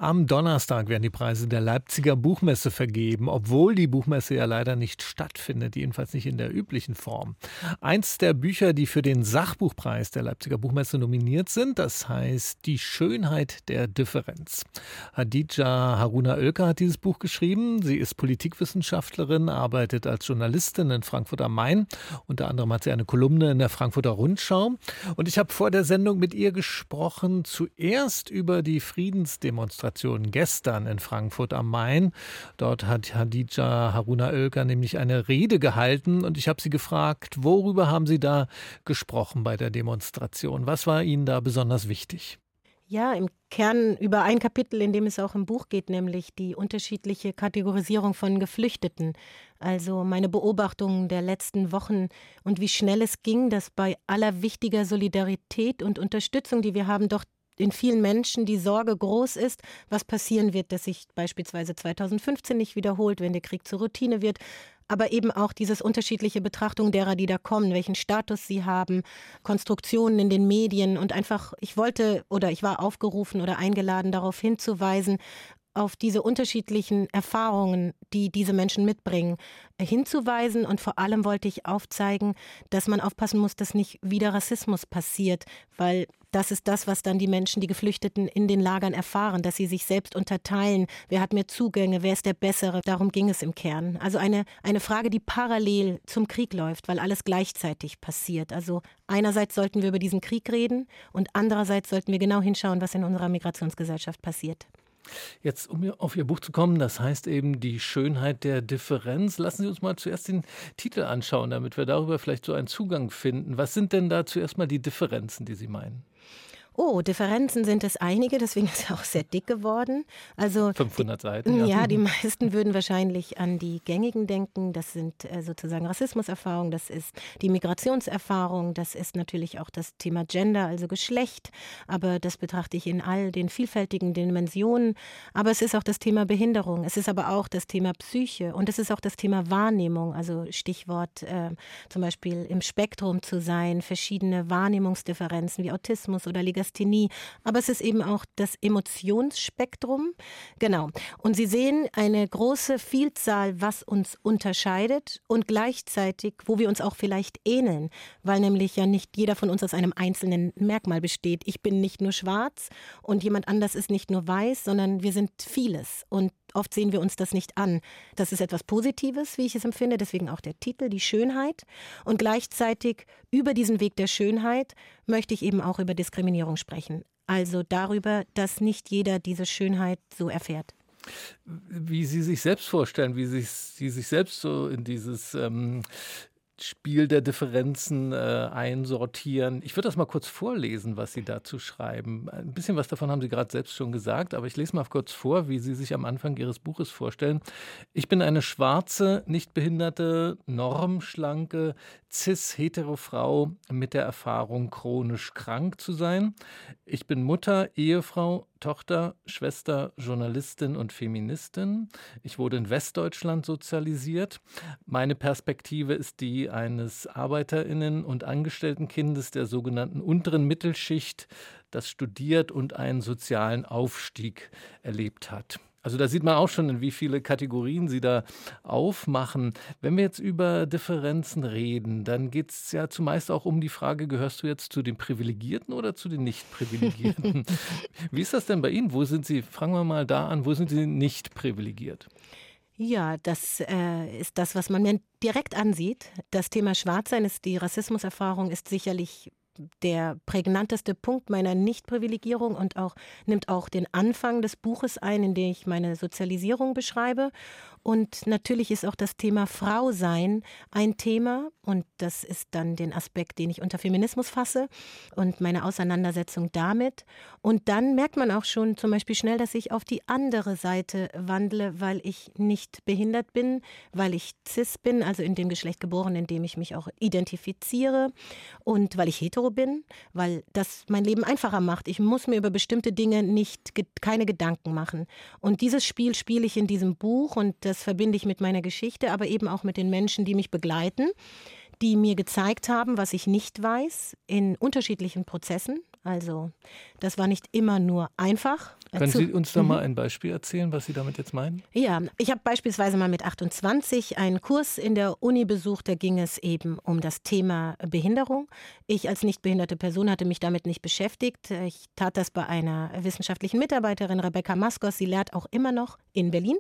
Am Donnerstag werden die Preise der Leipziger Buchmesse vergeben, obwohl die Buchmesse ja leider nicht stattfindet, jedenfalls nicht in der üblichen Form. Eins der Bücher, die für den Sachbuchpreis der Leipziger Buchmesse nominiert sind, das heißt Die Schönheit der Differenz. Hadija Haruna Oelker hat dieses Buch geschrieben. Sie ist Politikwissenschaftlerin, arbeitet als Journalistin in Frankfurt am Main. Unter anderem hat sie eine Kolumne in der Frankfurter Rundschau. Und ich habe vor der Sendung mit ihr gesprochen, zuerst über die Friedensdemonstration gestern in Frankfurt am Main. Dort hat Hadija Haruna Oelker nämlich eine Rede gehalten und ich habe sie gefragt, worüber haben Sie da gesprochen bei der Demonstration? Was war Ihnen da besonders wichtig? Ja, im Kern über ein Kapitel, in dem es auch im Buch geht, nämlich die unterschiedliche Kategorisierung von Geflüchteten. Also meine Beobachtungen der letzten Wochen und wie schnell es ging, dass bei aller wichtiger Solidarität und Unterstützung, die wir haben, doch in vielen Menschen die Sorge groß ist, was passieren wird, dass sich beispielsweise 2015 nicht wiederholt, wenn der Krieg zur Routine wird. Aber eben auch dieses unterschiedliche Betrachtung derer, die da kommen, welchen Status sie haben, Konstruktionen in den Medien und einfach, ich war aufgerufen oder eingeladen, darauf hinzuweisen, auf diese unterschiedlichen Erfahrungen, die diese Menschen mitbringen, hinzuweisen. Und vor allem wollte ich aufzeigen, dass man aufpassen muss, dass nicht wieder Rassismus passiert, weil das ist das, was dann die Menschen, die Geflüchteten in den Lagern erfahren, dass sie sich selbst unterteilen. Wer hat mehr Zugänge? Wer ist der Bessere? Darum ging es im Kern. Also eine Frage, die parallel zum Krieg läuft, weil alles gleichzeitig passiert. Also einerseits sollten wir über diesen Krieg reden und andererseits sollten wir genau hinschauen, was in unserer Migrationsgesellschaft passiert. Jetzt, um auf Ihr Buch zu kommen, das heißt eben Die Schönheit der Differenz. Lassen Sie uns mal zuerst den Titel anschauen, damit wir darüber vielleicht so einen Zugang finden. Was sind denn da zuerst mal die Differenzen, die Sie meinen? Oh, Differenzen sind es einige, deswegen ist er auch sehr dick geworden. Also 500 Seiten. Ja, die meisten würden wahrscheinlich an die gängigen denken. Das sind sozusagen Rassismuserfahrungen, das ist die Migrationserfahrung, das ist natürlich auch das Thema Gender, also Geschlecht. Aber das betrachte ich in all den vielfältigen Dimensionen. Aber es ist auch das Thema Behinderung, es ist aber auch das Thema Psyche und es ist auch das Thema Wahrnehmung. Also Stichwort zum Beispiel im Spektrum zu sein, verschiedene Wahrnehmungsdifferenzen wie Autismus oder Legasthenie. Aber es ist eben auch das Emotionsspektrum. Genau. Und Sie sehen eine große Vielzahl, was uns unterscheidet und gleichzeitig, wo wir uns auch vielleicht ähneln, weil nämlich ja nicht jeder von uns aus einem einzelnen Merkmal besteht. Ich bin nicht nur schwarz und jemand anders ist nicht nur weiß, sondern wir sind vieles und oft sehen wir uns das nicht an. Das ist etwas Positives, wie ich es empfinde, deswegen auch der Titel, die Schönheit. Und gleichzeitig über diesen Weg der Schönheit möchte ich eben auch über Diskriminierung sprechen. Also darüber, dass nicht jeder diese Schönheit so erfährt. Wie Sie sich selbst vorstellen, Sie sich selbst so in dieses Spiel der Differenzen einsortieren. Ich würde das mal kurz vorlesen, was Sie dazu schreiben. Ein bisschen was davon haben Sie gerade selbst schon gesagt, aber ich lese mal kurz vor, wie Sie sich am Anfang Ihres Buches vorstellen. Ich bin eine schwarze, nicht behinderte, normschlanke, cis-hetero Frau mit der Erfahrung, chronisch krank zu sein. Ich bin Mutter, Ehefrau, Tochter, Schwester, Journalistin und Feministin. Ich wurde in Westdeutschland sozialisiert. Meine Perspektive ist die eines ArbeiterInnen- und Angestelltenkindes der sogenannten unteren Mittelschicht, das studiert und einen sozialen Aufstieg erlebt hat. Also da sieht man auch schon, in wie viele Kategorien Sie da aufmachen. Wenn wir jetzt über Differenzen reden, dann geht es ja zumeist auch um die Frage, gehörst du jetzt zu den Privilegierten oder zu den Nicht-Privilegierten? Wie ist das denn bei Ihnen? Fangen wir mal da an, wo sind Sie nicht privilegiert? Ja, das ist das, was man mir direkt ansieht. Das Thema Schwarzsein ist die Rassismuserfahrung, ist sicherlich der prägnanteste Punkt meiner Nichtprivilegierung und nimmt auch den Anfang des Buches ein, in dem ich meine Sozialisierung beschreibe. Und natürlich ist auch das Thema Frausein ein Thema und das ist dann den Aspekt, den ich unter Feminismus fasse und meine Auseinandersetzung damit. Und dann merkt man auch schon zum Beispiel schnell, dass ich auf die andere Seite wandle, weil ich nicht behindert bin, weil ich cis bin, also in dem Geschlecht geboren, in dem ich mich auch identifiziere und weil ich hetero bin, weil das mein Leben einfacher macht. Ich muss mir über bestimmte Dinge keine Gedanken machen. Und dieses Spiel spiele ich in diesem Buch und das verbinde ich mit meiner Geschichte, aber eben auch mit den Menschen, die mich begleiten, die mir gezeigt haben, was ich nicht weiß, in unterschiedlichen Prozessen. Also das war nicht immer nur einfach. Können Sie uns da mal ein Beispiel erzählen, was Sie damit jetzt meinen? Ja, ich habe beispielsweise mal mit 28 einen Kurs in der Uni besucht, da ging es eben um das Thema Behinderung. Ich als nicht behinderte Person hatte mich damit nicht beschäftigt. Ich tat das bei einer wissenschaftlichen Mitarbeiterin, Rebecca Maskos, sie lehrt auch immer noch in Berlin.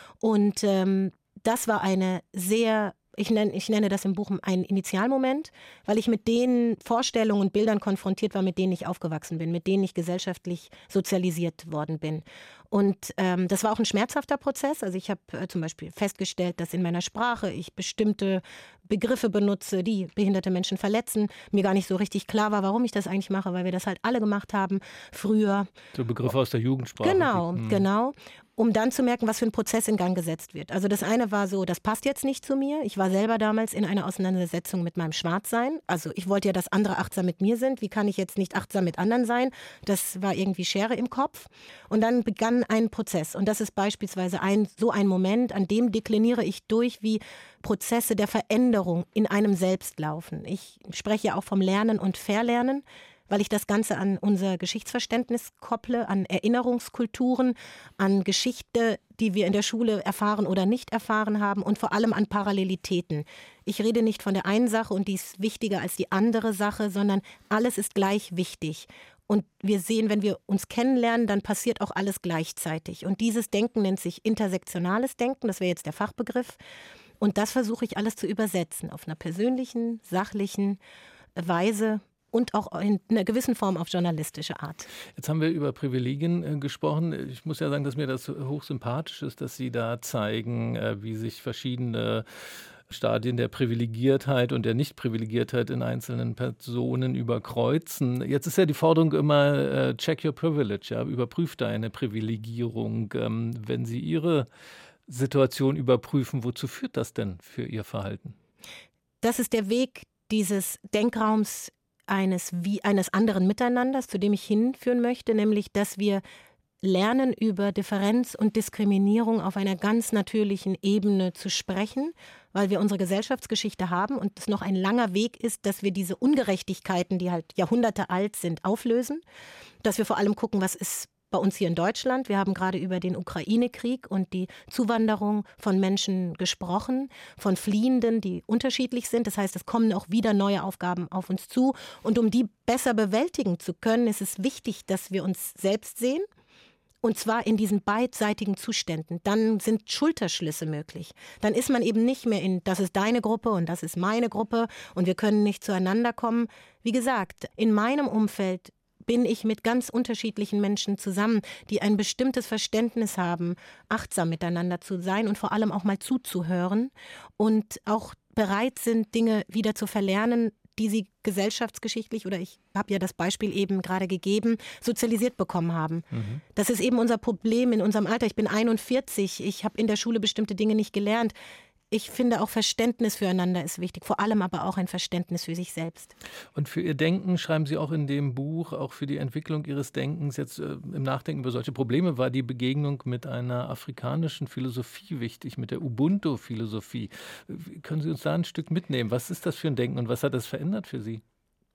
Und das war eine sehr, ich nenne das im Buch einen Initialmoment, weil ich mit den Vorstellungen und Bildern konfrontiert war, mit denen ich aufgewachsen bin, mit denen ich gesellschaftlich sozialisiert worden bin. Und das war auch ein schmerzhafter Prozess. Also ich habe zum Beispiel festgestellt, dass in meiner Sprache ich bestimmte Begriffe benutze, die behinderte Menschen verletzen. Mir gar nicht so richtig klar war, warum ich das eigentlich mache, weil wir das halt alle gemacht haben früher. So Begriffe aus der Jugendsprache. Genau. Um dann zu merken, was für ein Prozess in Gang gesetzt wird. Also das eine war so, das passt jetzt nicht zu mir. Ich war selber damals in einer Auseinandersetzung mit meinem Schwarzsein. Also ich wollte ja, dass andere achtsam mit mir sind. Wie kann ich jetzt nicht achtsam mit anderen sein? Das war irgendwie Schere im Kopf. Und dann begann ein Prozess. Und das ist beispielsweise so ein Moment, an dem dekliniere ich durch, wie Prozesse der Veränderung in einem selbst laufen. Ich spreche ja auch vom Lernen und Verlernen, weil ich das Ganze an unser Geschichtsverständnis kopple, an Erinnerungskulturen, an Geschichte, die wir in der Schule erfahren oder nicht erfahren haben und vor allem an Parallelitäten. Ich rede nicht von der einen Sache und die ist wichtiger als die andere Sache, sondern alles ist gleich wichtig. Und wir sehen, wenn wir uns kennenlernen, dann passiert auch alles gleichzeitig. Und dieses Denken nennt sich intersektionales Denken, das wäre jetzt der Fachbegriff. Und das versuche ich alles zu übersetzen, auf einer persönlichen, sachlichen Weise. Und auch in einer gewissen Form auf journalistische Art. Jetzt haben wir über Privilegien gesprochen. Ich muss ja sagen, dass mir das hochsympathisch ist, dass Sie da zeigen, wie sich verschiedene Stadien der Privilegiertheit und der Nichtprivilegiertheit in einzelnen Personen überkreuzen. Jetzt ist ja die Forderung immer, check your privilege, ja, überprüf deine Privilegierung. Wenn Sie Ihre Situation überprüfen, wozu führt das denn für Ihr Verhalten? Das ist der Weg dieses Denkraums eines anderen Miteinanders, zu dem ich hinführen möchte, nämlich, dass wir lernen, über Differenz und Diskriminierung auf einer ganz natürlichen Ebene zu sprechen, weil wir unsere Gesellschaftsgeschichte haben und es noch ein langer Weg ist, dass wir diese Ungerechtigkeiten, die halt Jahrhunderte alt sind, auflösen, dass wir vor allem gucken, was ist bei uns hier in Deutschland. Wir haben gerade über den Ukraine-Krieg und die Zuwanderung von Menschen gesprochen, von Fliehenden, die unterschiedlich sind. Das heißt, es kommen auch wieder neue Aufgaben auf uns zu. Und um die besser bewältigen zu können, ist es wichtig, dass wir uns selbst sehen. Und zwar in diesen beidseitigen Zuständen. Dann sind Schulterschlüsse möglich. Dann ist man eben nicht mehr in, das ist deine Gruppe und das ist meine Gruppe und wir können nicht zueinander kommen. Wie gesagt, in meinem Umfeld bin ich mit ganz unterschiedlichen Menschen zusammen, die ein bestimmtes Verständnis haben, achtsam miteinander zu sein und vor allem auch mal zuzuhören und auch bereit sind, Dinge wieder zu verlernen, die sie gesellschaftsgeschichtlich, oder ich habe ja das Beispiel eben gerade gegeben, sozialisiert bekommen haben. Das ist eben unser Problem in unserem Alter. Ich bin 41, ich habe in der Schule bestimmte Dinge nicht gelernt. Ich finde auch Verständnis füreinander ist wichtig, vor allem aber auch ein Verständnis für sich selbst. Und für Ihr Denken schreiben Sie auch in dem Buch, auch für die Entwicklung Ihres Denkens, jetzt im Nachdenken über solche Probleme, war die Begegnung mit einer afrikanischen Philosophie wichtig, mit der Ubuntu-Philosophie. Können Sie uns da ein Stück mitnehmen? Was ist das für ein Denken und was hat das verändert für Sie?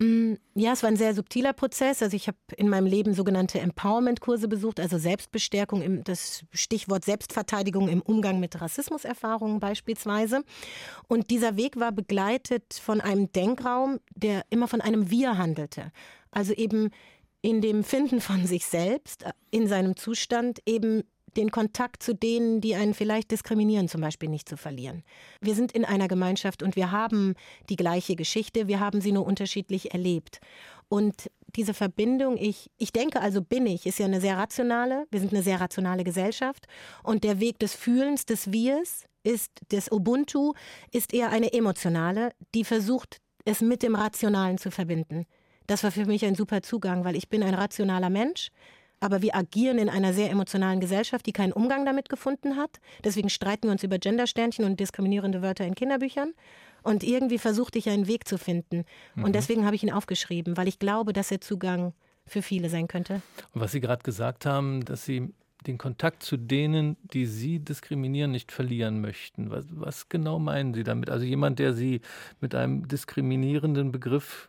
Ja, es war ein sehr subtiler Prozess. Also ich habe in meinem Leben sogenannte Empowerment-Kurse besucht, also Selbstbestärkung, das Stichwort Selbstverteidigung im Umgang mit Rassismuserfahrungen beispielsweise. Und dieser Weg war begleitet von einem Denkraum, der immer von einem Wir handelte. Also eben in dem Finden von sich selbst, in seinem Zustand eben den Kontakt zu denen, die einen vielleicht diskriminieren, zum Beispiel nicht zu verlieren. Wir sind in einer Gemeinschaft und wir haben die gleiche Geschichte, wir haben sie nur unterschiedlich erlebt. Und diese Verbindung, ich denke, also bin ich, ist ja eine sehr rationale, wir sind eine sehr rationale Gesellschaft und der Weg des Fühlens, des Wirs, des Ubuntu, ist eher eine emotionale, die versucht, es mit dem Rationalen zu verbinden. Das war für mich ein super Zugang, weil ich bin ein rationaler Mensch, aber wir agieren in einer sehr emotionalen Gesellschaft, die keinen Umgang damit gefunden hat. Deswegen streiten wir uns über Gendersternchen und diskriminierende Wörter in Kinderbüchern. Und irgendwie versuchte ich einen Weg zu finden. Und deswegen habe ich ihn aufgeschrieben, weil ich glaube, dass er Zugang für viele sein könnte. Und was Sie gerade gesagt haben, dass Sie den Kontakt zu denen, die Sie diskriminieren, nicht verlieren möchten. Was genau meinen Sie damit? Also jemand, der Sie mit einem diskriminierenden Begriff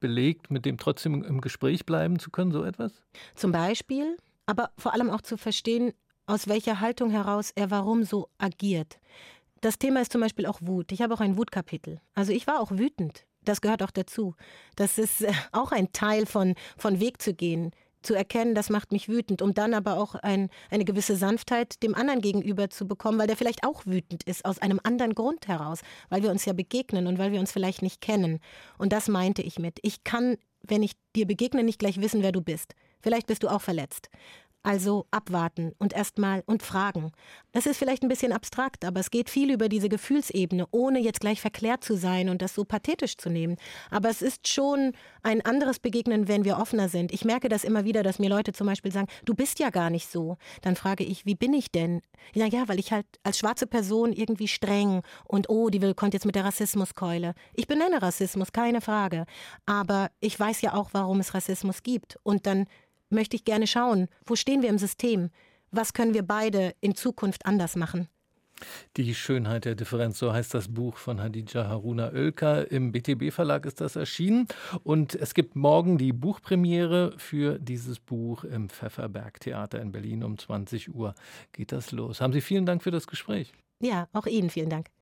belegt, mit dem trotzdem im Gespräch bleiben zu können, so etwas? Zum Beispiel, aber vor allem auch zu verstehen, aus welcher Haltung heraus er warum so agiert. Das Thema ist zum Beispiel auch Wut. Ich habe auch ein Wutkapitel. Also ich war auch wütend. Das gehört auch dazu. Das ist auch ein Teil von Weg zu gehen, zu erkennen, das macht mich wütend, um dann aber auch eine gewisse Sanftheit dem anderen gegenüber zu bekommen, weil der vielleicht auch wütend ist, aus einem anderen Grund heraus, weil wir uns ja begegnen und weil wir uns vielleicht nicht kennen. Und das meinte ich mit. Ich kann, wenn ich dir begegne, nicht gleich wissen, wer du bist. Vielleicht bist du auch verletzt. Also abwarten und erstmal und fragen. Das ist vielleicht ein bisschen abstrakt, aber es geht viel über diese Gefühlsebene, ohne jetzt gleich verklärt zu sein und das so pathetisch zu nehmen. Aber es ist schon ein anderes Begegnen, wenn wir offener sind. Ich merke das immer wieder, dass mir Leute zum Beispiel sagen, du bist ja gar nicht so. Dann frage ich, wie bin ich denn? Ja, weil ich halt als schwarze Person irgendwie streng und kommt jetzt mit der Rassismuskeule. Ich benenne Rassismus, keine Frage. Aber ich weiß ja auch, warum es Rassismus gibt. Und dann möchte ich gerne schauen, wo stehen wir im System? Was können wir beide in Zukunft anders machen? Die Schönheit der Differenz, so heißt das Buch von Hadija Haruna Oelker. Im BTB-Verlag ist das erschienen. Und es gibt morgen die Buchpremiere für dieses Buch im Pfefferberg-Theater in Berlin. Um 20 Uhr geht das los. Haben Sie vielen Dank für das Gespräch. Ja, auch Ihnen vielen Dank.